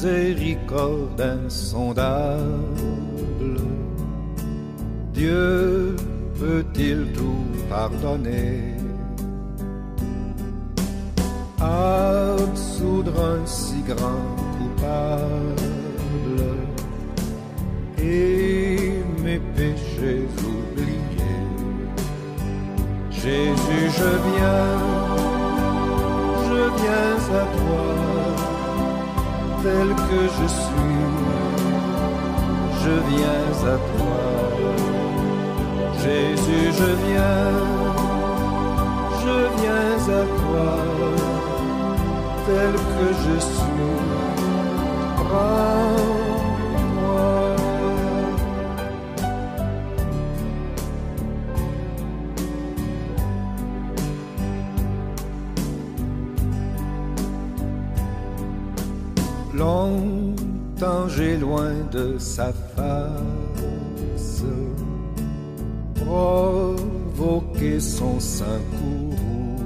miséricorde insondable. Dieu peut-il tout pardonner, absoudre un si grand coupable et mes péchés oubliés? Jésus, je viens à toi, tel que je suis, je viens à toi. Jésus, je viens à toi, tel que je suis, prends-moi. Longtemps j'ai loin de sa face provoqué son sein courroux,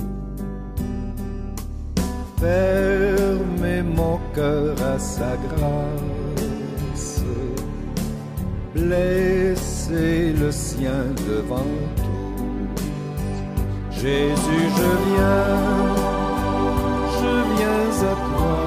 fermé mon cœur à sa grâce, blessé le sien devant tout. Jésus, je viens à toi,